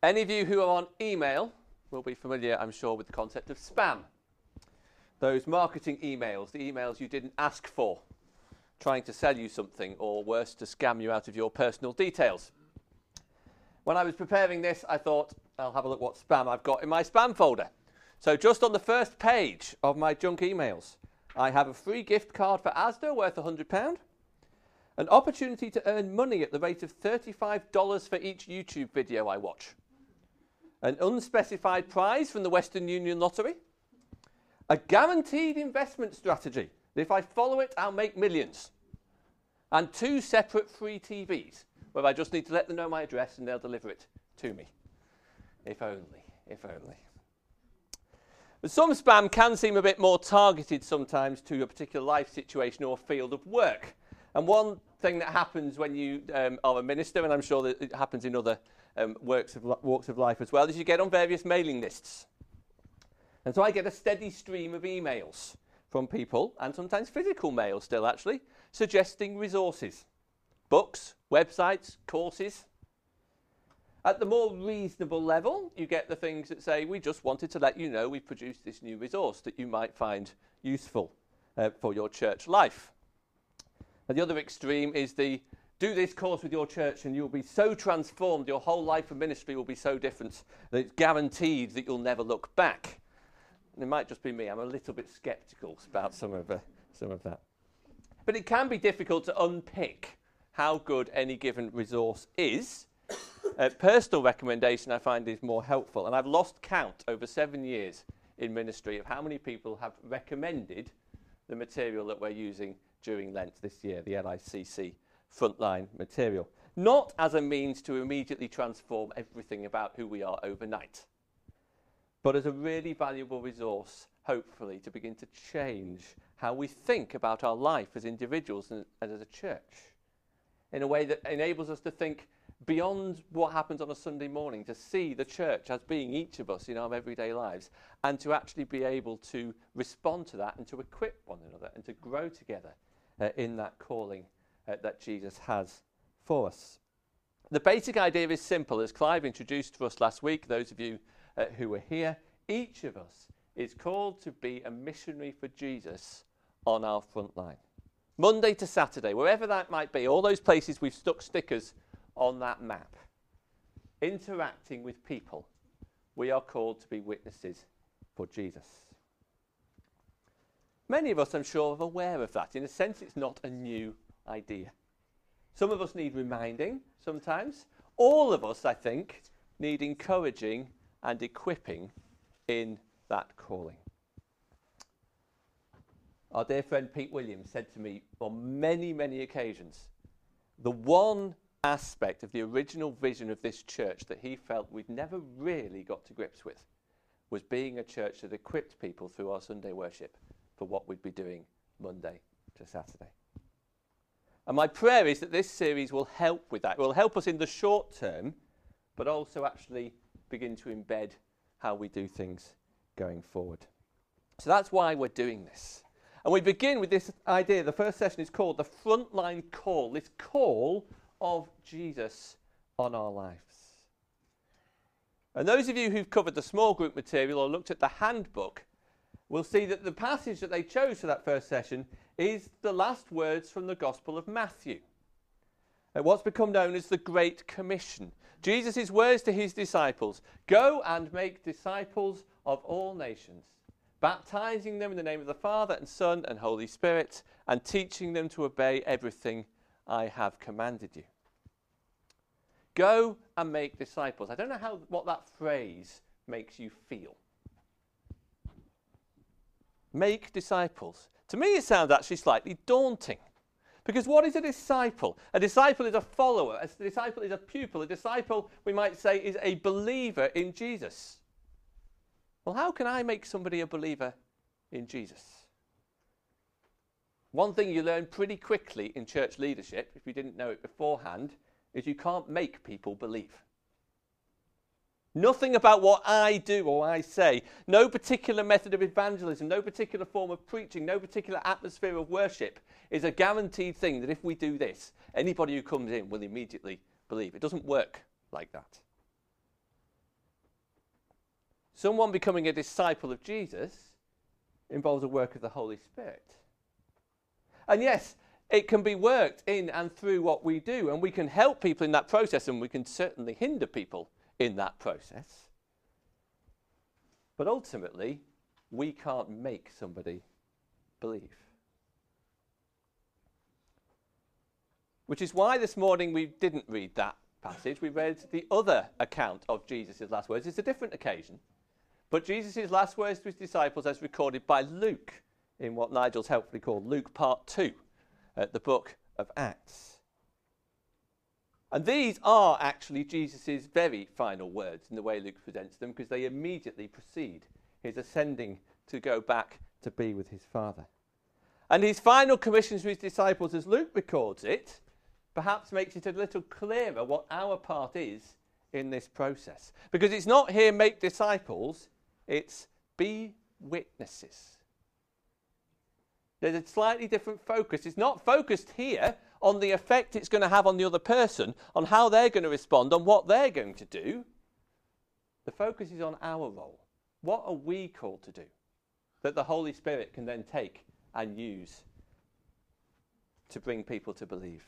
Any of you who are on email will be familiar, I'm sure, with the concept of spam. Those marketing emails, the emails you didn't ask for, trying to sell you something, or worse, to scam you out of your personal details. When I was preparing this, I thought, I'll have a look what spam I've got in my spam folder. So just on the first page of my junk emails, I have a free gift card for Asda worth £100, an opportunity to earn money at the rate of $35 for each YouTube video I watch, an unspecified prize from the Western Union Lottery, a guaranteed investment strategy that if I follow it, I'll make millions, and 2 separate free TVs where I just need to let them know my address and they'll deliver it to me. If only, if only. But some spam can seem a bit more targeted sometimes to a particular life situation or field of work. And one thing that happens when you are a minister, and I'm sure that it happens in other walks of life as well, is you get on various mailing lists. And so I get a steady stream of emails from people, and sometimes physical mail still actually, suggesting resources, books, websites, courses. At the more reasonable level, you get the things that say, we just wanted to let you know we've produced this new resource that you might find useful for your church life. At the other extreme is the, do this course with your church and you'll be so transformed, your whole life of ministry will be so different that it's guaranteed that you'll never look back. And it might just be me, I'm a little bit sceptical about some of that. But it can be difficult to unpick how good any given resource is. Personal recommendation I find is more helpful, and I've lost count over 7 years in ministry of how many people have recommended the material that we're using during Lent this year, the LICC frontline material. Not as a means to immediately transform everything about who we are overnight, but as a really valuable resource, hopefully, to begin to change how we think about our life as individuals and as a church, in a way that enables us to think beyond what happens on a Sunday morning, to see the church as being each of us in our everyday lives, and to actually be able to respond to that and to equip one another and to grow together in that calling that Jesus has for us. The basic idea is simple. As Clive introduced for us last week, those of you who were here, each of us is called to be a missionary for Jesus on our front line. Monday to Saturday, wherever that might be, all those places we've stuck stickers on that map, interacting with people, we are called to be witnesses for Jesus. Many of us, I'm sure, are aware of that. In a sense, it's not a new idea. Some of us need reminding sometimes. All of us, I think, need encouraging and equipping in that calling. Our dear friend Pete Williams said to me on many, many occasions, the one aspect of the original vision of this church that he felt we'd never really got to grips with was being a church that equipped people through our Sunday worship for what we'd be doing Monday to Saturday. And my prayer is that this series will help with that. It will help us in the short term, but also actually begin to embed how we do things going forward. So that's why we're doing this. And we begin with this idea. The first session is called the Frontline Call, this call of Jesus on our lives. And those of you who've covered the small group material or looked at the handbook will see that the passage that they chose for that first session is the last words from the Gospel of Matthew, what's become known as the Great Commission. Jesus' words to his disciples, go and make disciples of all nations, baptizing them in the name of the Father and Son and Holy Spirit, and teaching them to obey everything I have commanded you. Go and make disciples. I don't know what that phrase makes you feel. Make disciples. To me, it sounds actually slightly daunting. Because what is a disciple? A disciple is a follower. A disciple is a pupil. A disciple, we might say, is a believer in Jesus. Well, how can I make somebody a believer in Jesus? One thing you learn pretty quickly in church leadership, if you didn't know it beforehand, is you can't make people believe. Nothing about what I do or I say, no particular method of evangelism, no particular form of preaching, no particular atmosphere of worship is a guaranteed thing that if we do this, anybody who comes in will immediately believe. It doesn't work like that. Someone becoming a disciple of Jesus involves a work of the Holy Spirit. And yes, it can be worked in and through what we do, and we can help people in that process, and we can certainly hinder people in that process. But ultimately, we can't make somebody believe. Which is why this morning we didn't read that passage. We read the other account of Jesus' last words. It's a different occasion. But Jesus' last words to his disciples as recorded by Luke in what Nigel's helpfully called Luke Part 2, the book of Acts. And these are actually Jesus' very final words in the way Luke presents them, because they immediately precede his ascending to go back to be with his Father. And his final commission to his disciples, as Luke records it, perhaps makes it a little clearer what our part is in this process. Because it's not here make disciples, it's be witnesses. There's a slightly different focus. It's not focused here on the effect it's going to have on the other person, on how they're going to respond, on what they're going to do. The focus is on our role. What are we called to do that the Holy Spirit can then take and use to bring people to believe?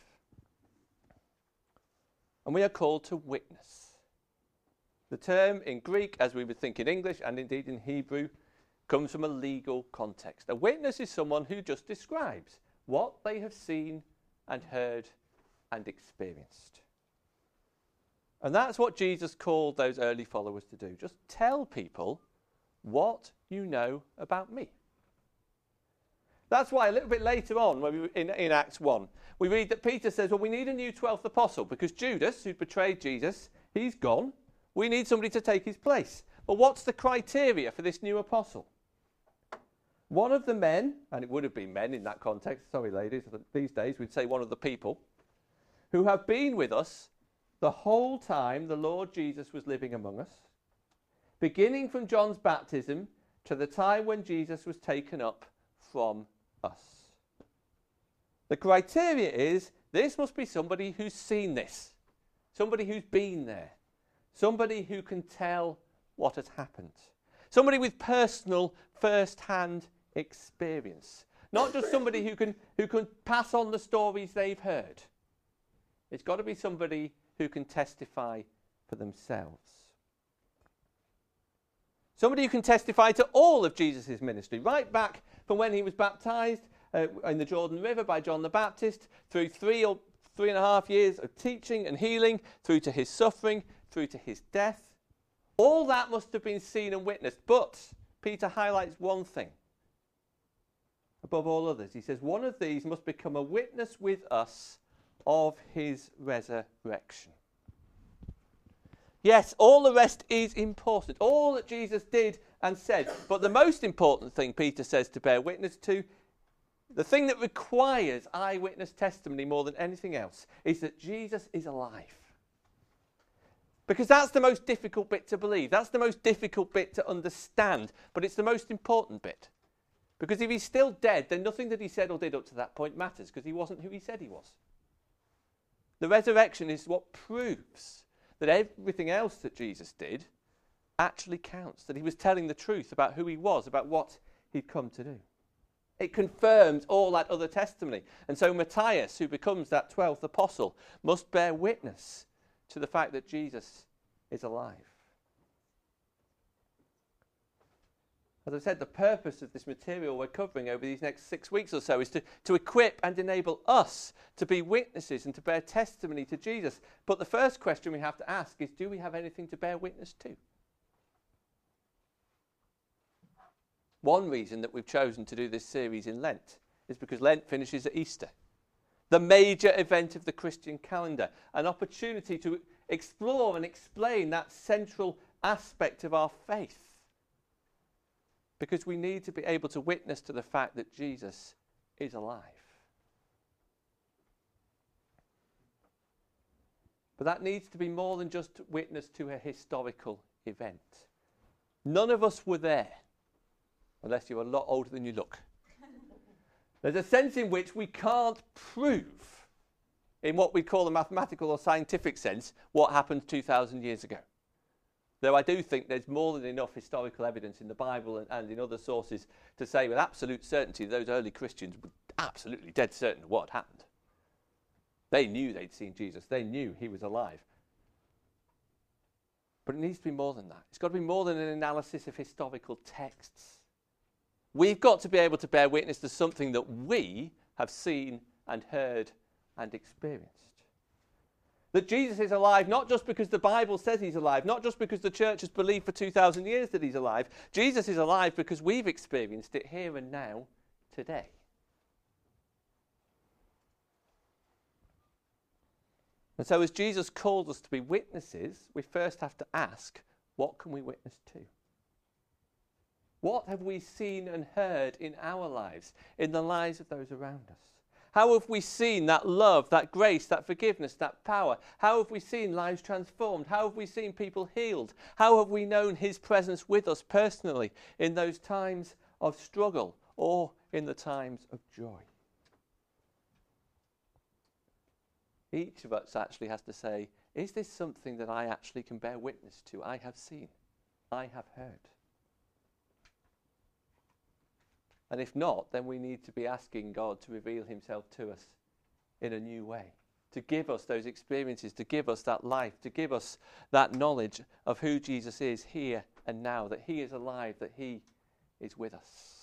And we are called to witness. The term in Greek, as we would think in English and indeed in Hebrew, comes from a legal context. A witness is someone who just describes what they have seen and heard and experienced. And that's what Jesus called those early followers to do. Just tell people what you know about me. That's why a little bit later on, when we in Acts 1, we read that Peter says, well, we need a new 12th apostle, because Judas, who betrayed Jesus, he's gone. We need somebody to take his place. But what's the criteria for this new apostle? One of the men, and it would have been men in that context, sorry ladies, these days we'd say one of the people, who have been with us the whole time the Lord Jesus was living among us, beginning from John's baptism to the time when Jesus was taken up from us. The criteria is this must be somebody who's seen this, somebody who's been there, somebody who can tell what has happened, somebody with personal first-hand experience, not just somebody who can pass on the stories they've heard. It's got to be somebody who can testify for themselves. Somebody who can testify to all of Jesus' ministry, right back from when he was baptized in the Jordan River by John the Baptist, through 3.5 years of teaching and healing, through to his suffering, through to his death. All that must have been seen and witnessed. But Peter highlights one thing above all others. He says, one of these must become a witness with us of his resurrection. Yes, all the rest is important. All that Jesus did and said. But the most important thing Peter says to bear witness to, the thing that requires eyewitness testimony more than anything else, is that Jesus is alive. Because that's the most difficult bit to believe. That's the most difficult bit to understand. But it's the most important bit. Because if he's still dead, then nothing that he said or did up to that point matters, because he wasn't who he said he was. The resurrection is what proves that everything else that Jesus did actually counts, that he was telling the truth about who he was, about what he'd come to do. It confirms all that other testimony. And so Matthias, who becomes that 12th apostle, must bear witness to the fact that Jesus is alive. As I said, the purpose of this material we're covering over these next 6 weeks or so is to equip and enable us to be witnesses and to bear testimony to Jesus. But the first question we have to ask is, do we have anything to bear witness to? One reason that we've chosen to do this series in Lent is because Lent finishes at Easter, the major event of the Christian calendar, an opportunity to explore and explain that central aspect of our faith. Because we need to be able to witness to the fact that Jesus is alive. But that needs to be more than just witness to a historical event. None of us were there, unless you're a lot older than you look. There's a sense in which we can't prove, in what we call a mathematical or scientific sense, what happened 2,000 years ago. Though I do think there's more than enough historical evidence in the Bible and in other sources to say with absolute certainty those early Christians were absolutely dead certain of what had happened. They knew they'd seen Jesus. They knew he was alive. But it needs to be more than that. It's got to be more than an analysis of historical texts. We've got to be able to bear witness to something that we have seen and heard and experienced. That Jesus is alive, not just because the Bible says he's alive, not just because the church has believed for 2,000 years that he's alive. Jesus is alive because we've experienced it here and now, today. And so as Jesus calls us to be witnesses, we first have to ask, what can we witness to? What have we seen and heard in our lives, in the lives of those around us? How have we seen that love, that grace, that forgiveness, that power? How have we seen lives transformed? How have we seen people healed? How have we known his presence with us personally in those times of struggle or in the times of joy? Each of us actually has to say, is this something that I actually can bear witness to? I have seen, I have heard. And if not, then we need to be asking God to reveal himself to us in a new way, to give us those experiences, to give us that life, to give us that knowledge of who Jesus is here and now, that he is alive, that he is with us.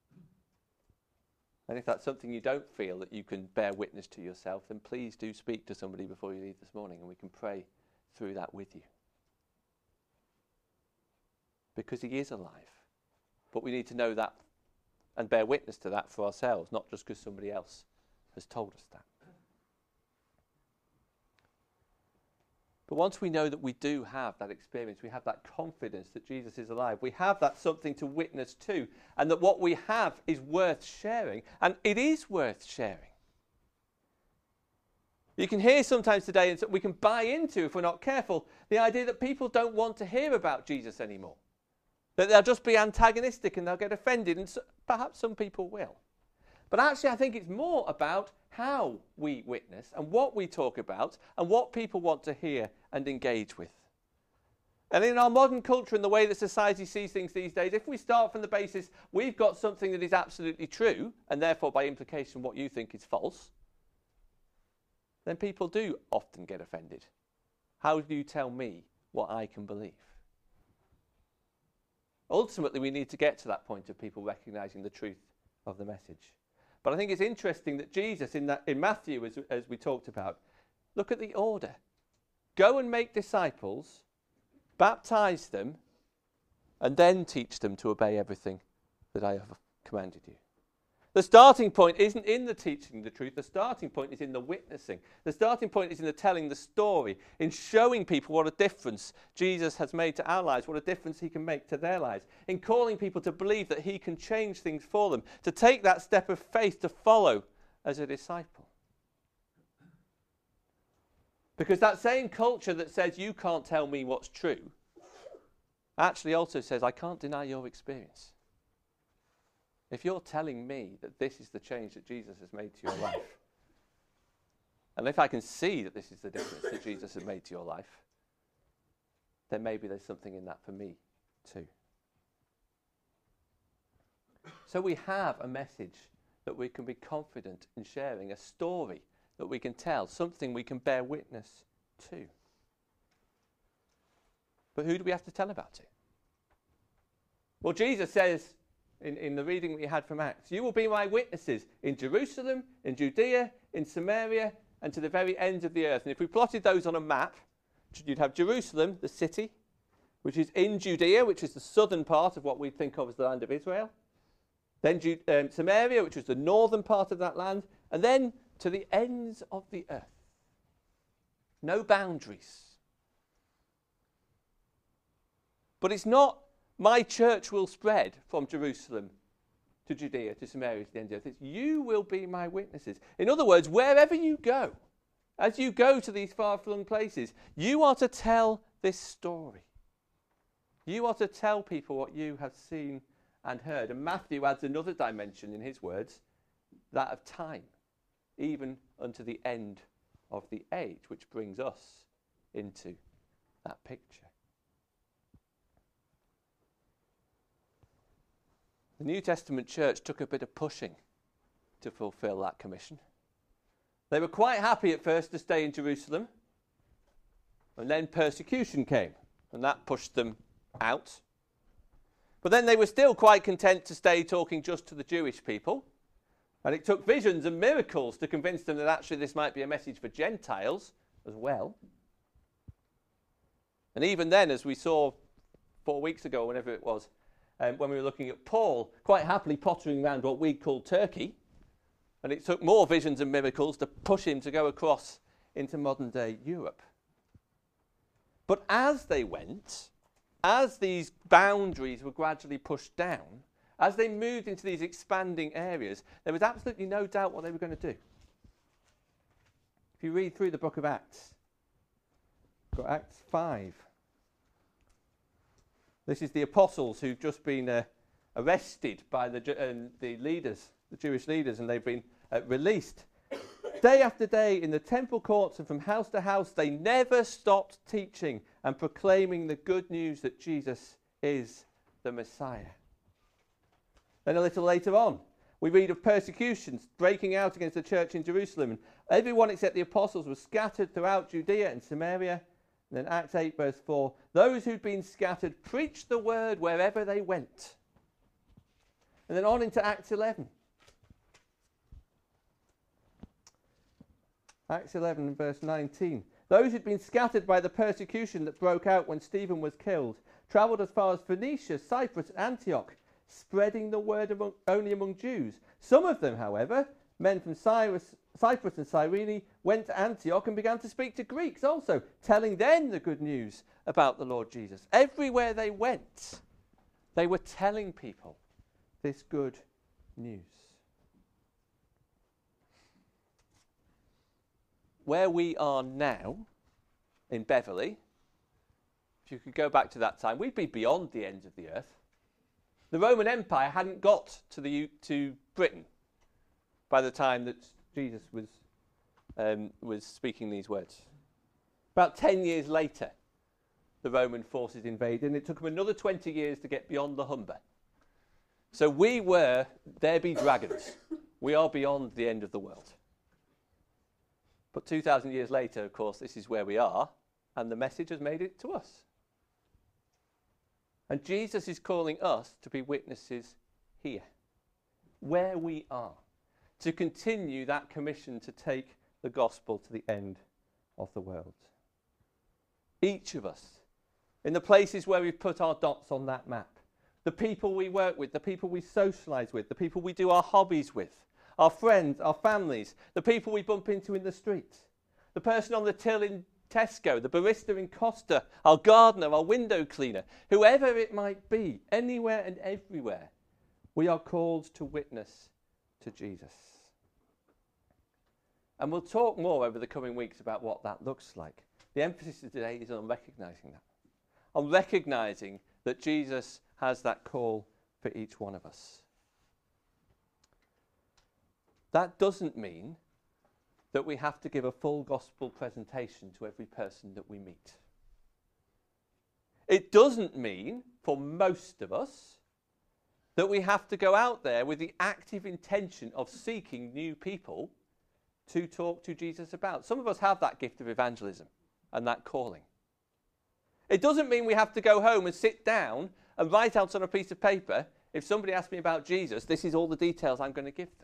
And if that's something you don't feel that you can bear witness to yourself, then please do speak to somebody before you leave this morning and we can pray through that with you. Because he is alive. But we need to know that and bear witness to that for ourselves, not just because somebody else has told us that. But once we know that we do have that experience, we have that confidence that Jesus is alive, we have that something to witness to, and that what we have is worth sharing, and it is worth sharing. You can hear sometimes today, and we can buy into, if we're not careful, the idea that people don't want to hear about Jesus anymore. That they'll just be antagonistic and they'll get offended, and perhaps some people will. But actually I think it's more about how we witness and what we talk about and what people want to hear and engage with. And in our modern culture and the way that society sees things these days, if we start from the basis we've got something that is absolutely true, and therefore by implication what you think is false, then people do often get offended. How do you tell me what I can believe? Ultimately, we need to get to that point of people recognizing the truth of the message. But I think it's interesting that Jesus, in Matthew, as we talked about, look at the order. Go and make disciples, baptize them, and then teach them to obey everything that I have commanded you. The starting point isn't in the teaching the truth. The starting point is in the witnessing. The starting point is in the telling the story, in showing people what a difference Jesus has made to our lives, what a difference he can make to their lives, in calling people to believe that he can change things for them, to take that step of faith to follow as a disciple. Because that same culture that says you can't tell me what's true actually also says I can't deny your experience. If you're telling me that this is the change that Jesus has made to your life, and if I can see that this is the difference that Jesus has made to your life, then maybe there's something in that for me too. So we have a message that we can be confident in sharing, a story that we can tell, something we can bear witness to. But who do we have to tell about it? Well, Jesus says, in the reading that we had from Acts, you will be my witnesses in Jerusalem, in Judea, in Samaria, and to the very ends of the earth. And if we plotted those on a map, you'd have Jerusalem, the city, which is in Judea, which is the southern part of what we think of as the land of Israel. Then Samaria, which is the northern part of that land. And then to the ends of the earth. No boundaries. But it's not my church will spread from Jerusalem to Judea to Samaria to the end of the earth. It's you will be my witnesses. In other words, wherever you go, as you go to these far-flung places, you are to tell this story. You are to tell people what you have seen and heard. And Matthew adds another dimension in his words, that of time, even unto the end of the age, which brings us into that picture. The New Testament church took a bit of pushing to fulfill that commission. They were quite happy at first to stay in Jerusalem, and then persecution came, and that pushed them out. But then they were still quite content to stay talking just to the Jewish people, and it took visions and miracles to convince them that actually this might be a message for Gentiles as well. And even then, as we saw 4 weeks ago, whenever it was, when we were looking at Paul, quite happily pottering around what we call Turkey, and it took more visions and miracles to push him to go across into modern-day Europe. But as they went, as these boundaries were gradually pushed down, as they moved into these expanding areas, there was absolutely no doubt what they were going to do. If you read through the book of Acts, got Acts 5. This is the apostles who've just been arrested by the leaders, the Jewish leaders, and they've been released. Day after day in the temple courts and from house to house, they never stopped teaching and proclaiming the good news that Jesus is the Messiah. Then a little later on, we read of persecutions breaking out against the church in Jerusalem. And everyone except the apostles was scattered throughout Judea and Samaria. And then Acts 8 verse 4, those who'd been scattered preached the word wherever they went. And then on into Acts 11. Acts 11 verse 19. Those who'd been scattered by the persecution that broke out when Stephen was killed travelled as far as Phoenicia, Cyprus, and Antioch, spreading the word only among Jews. Some of them, however, men from Cyprus and Cyrene, went to Antioch and began to speak to Greeks also, telling them the good news about the Lord Jesus. Everywhere they went, they were telling people this good news. Where we are now, in Beverley, if you could go back to that time, we'd be beyond the ends of the earth. The Roman Empire hadn't got to Britain by the time that Jesus was speaking these words. About 10 years later, the Roman forces invaded, and it took them another 20 years to get beyond the Humber. So we were, there be dragons. We are beyond the end of the world. But 2,000 years later, of course, this is where we are, and the message has made it to us. And Jesus is calling us to be witnesses here, where we are, to continue that commission to take the gospel to the end of the world. Each of us, in the places where we've put our dots on that map, the people we work with, the people we socialise with, the people we do our hobbies with, our friends, our families, the people we bump into in the street, the person on the till in Tesco, the barista in Costa, our gardener, our window cleaner, whoever it might be, anywhere and everywhere, we are called to witness to Jesus. And we'll talk more over the coming weeks about what that looks like. The emphasis today is on recognising that, on recognising that Jesus has that call for each one of us. That doesn't mean that we have to give a full gospel presentation to every person that we meet. It doesn't mean, for most of us, that we have to go out there with the active intention of seeking new people to talk to Jesus about. Some of us have that gift of evangelism and that calling. It doesn't mean we have to go home and sit down and write out on a piece of paper, if somebody asks me about Jesus, this is all the details I'm going to give them.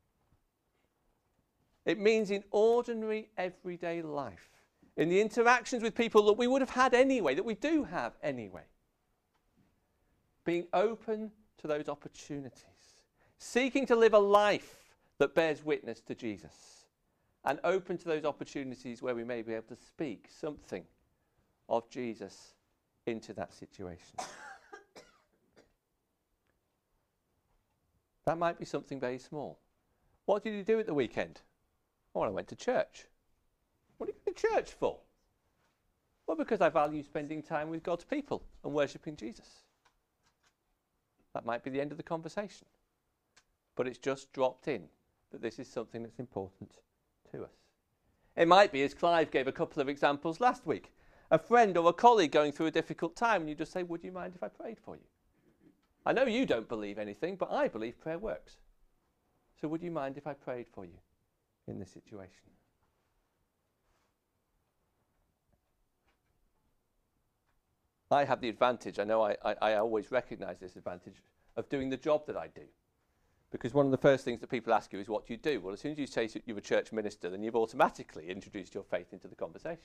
It means in ordinary, everyday life, in the interactions with people that we would have had anyway, that we do have anyway, being open to those opportunities, seeking to live a life that bears witness to Jesus, and open to those opportunities where we may be able to speak something of Jesus into that situation. That might be something very small. What did you do at the weekend? Oh, I went to church. What do you go to church for? Well, because I value spending time with God's people and worshipping Jesus. That might be the end of the conversation. But it's just dropped in that this is something that's important to us. It might be, as Clive gave a couple of examples last week, a friend or a colleague going through a difficult time, and you just say, would you mind if I prayed for you? I know you don't believe anything, but I believe prayer works. So would you mind if I prayed for you in this situation? I have the advantage, I know I always recognise this advantage, of doing the job that I do. Because one of the first things that people ask you is, what do you do? Well, as soon as you say you're a church minister, then you've automatically introduced your faith into the conversation.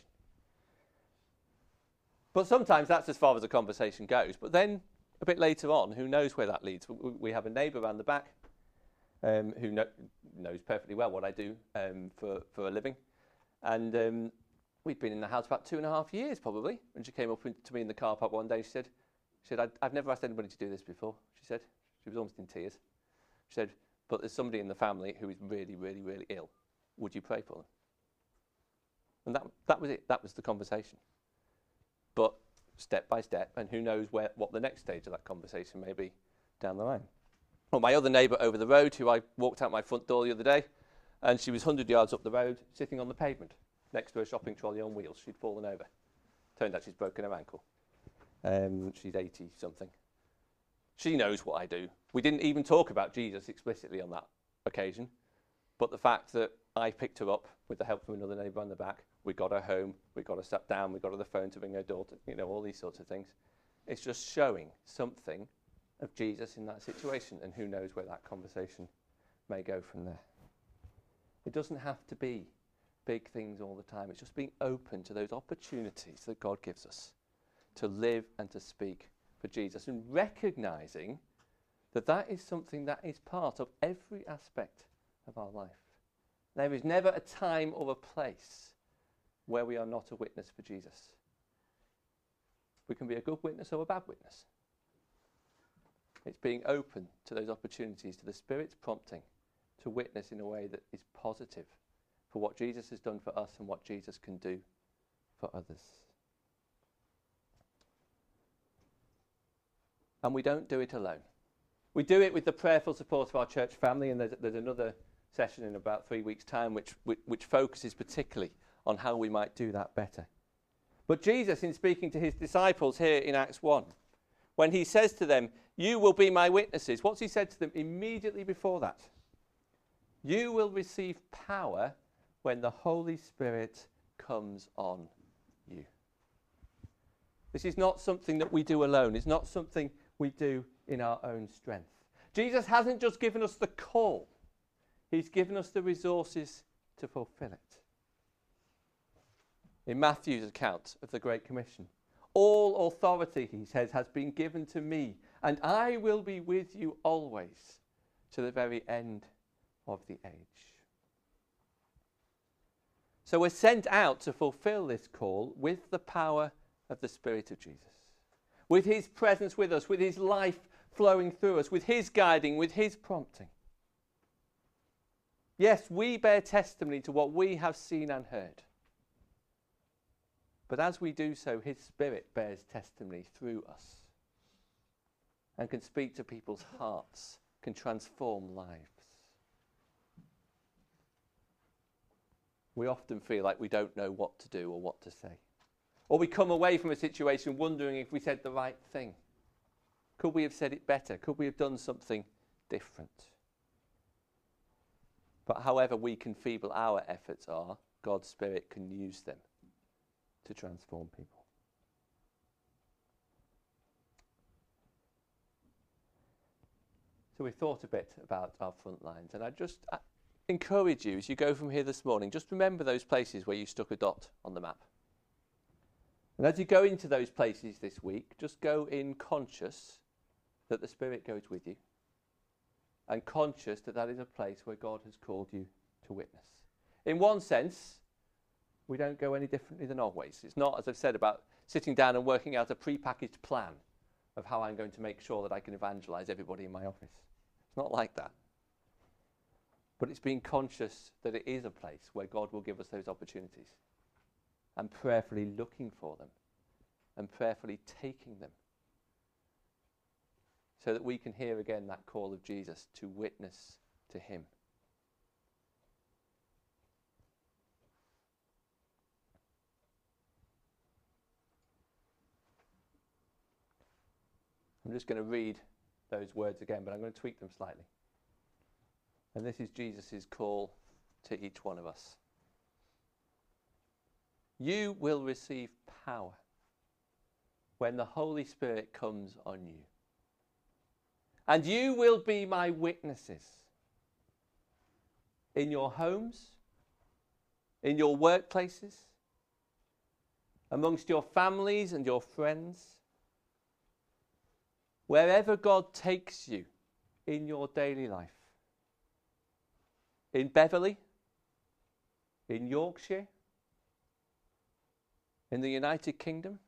But sometimes that's as far as the conversation goes. But then, a bit later on, who knows where that leads? We have a neighbour around the back who knows perfectly well what I do for a living. And we'd been in the house about 2.5 years, probably. And she came up to me in the car park one day. She said, I've never asked anybody to do this before. She said, she was almost in tears. She said, but there's somebody in the family who is really, really, really ill. Would you pray for them? And that was it. That was the conversation. But step by step, and who knows what the next stage of that conversation may be down the line. Or my other neighbour over the road, who I walked out my front door the other day, and she was 100 yards up the road, sitting on the pavement, next to a shopping trolley on wheels. She'd fallen over. Turned out she's broken her ankle. She's 80-something. She knows what I do. We didn't even talk about Jesus explicitly on that occasion, but the fact that I picked her up with the help from another neighbour on the back, we got her home, we got her sat down, we got her the phone to ring her daughter, all these sorts of things. It's just showing something of Jesus in that situation, and who knows where that conversation may go from there. It doesn't have to be big things all the time. It's just being open to those opportunities that God gives us to live and to speak for Jesus, and recognising that is something that is part of every aspect of our life. There is never a time or a place where we are not a witness for Jesus. We can be a good witness or a bad witness. It's being open to those opportunities, to the Spirit's prompting, to witness in a way that is positive for what Jesus has done for us and what Jesus can do for others. And we don't do it alone. We do it with the prayerful support of our church family, and there's another session in about 3 weeks' time which focuses particularly on how we might do that better. But Jesus, in speaking to his disciples here in Acts 1, when he says to them, you will be my witnesses, what's he said to them immediately before that? You will receive power when the Holy Spirit comes on you. This is not something that we do alone. It's not something we do in our own strength. Jesus hasn't just given us the call. He's given us the resources to fulfill it. In Matthew's account of the Great Commission, all authority, he says, has been given to me, and I will be with you always to the very end of the age. So we're sent out to fulfill this call with the power of the Spirit of Jesus, with his presence with us, with his life flowing through us, with his guiding, with his prompting. Yes, we bear testimony to what we have seen and heard. But as we do so, his Spirit bears testimony through us and can speak to people's hearts, can transform lives. We often feel like we don't know what to do or what to say. Or we come away from a situation wondering if we said the right thing. Could we have said it better? Could we have done something different? But however weak and feeble our efforts are, God's Spirit can use them to transform people. So we thought a bit about our front lines, and I just encourage you as you go from here this morning, just remember those places where you stuck a dot on the map. And as you go into those places this week, just go in conscious that the Spirit goes with you, and conscious that is a place where God has called you to witness. In one sense, we don't go any differently than always. It's not, as I've said, about sitting down and working out a pre-packaged plan of how I'm going to make sure that I can evangelize everybody in my office. It's not like that. But it's being conscious that it is a place where God will give us those opportunities, and prayerfully looking for them and prayerfully taking them, so that we can hear again that call of Jesus to witness to him. I'm just going to read those words again, but I'm going to tweak them slightly. And this is Jesus' call to each one of us. You will receive power when the Holy Spirit comes on you. And you will be my witnesses in your homes, in your workplaces, amongst your families and your friends, wherever God takes you in your daily life. In Beverley, in Yorkshire, in the United Kingdom,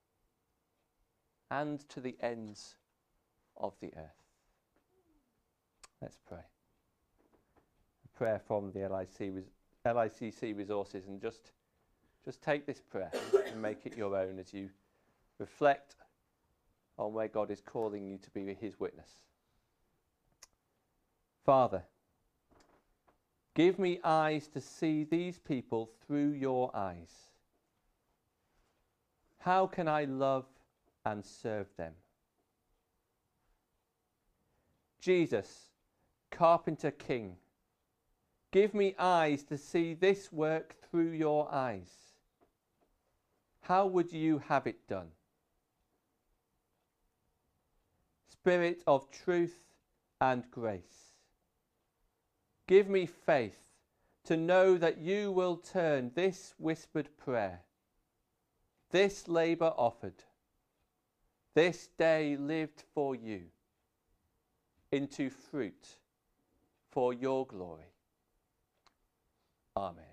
and to the ends of the earth. Let's pray. A prayer from the LICC resources, and just take this prayer and make it your own as you reflect on where God is calling you to be his witness. Father, give me eyes to see these people through your eyes. How can I love and serve them? Jesus, Carpenter King, give me eyes to see this work through your eyes. How would you have it done? Spirit of truth and grace, give me faith to know that you will turn this whispered prayer, this labour offered, this day lived for you, into fruit for your glory. Amen.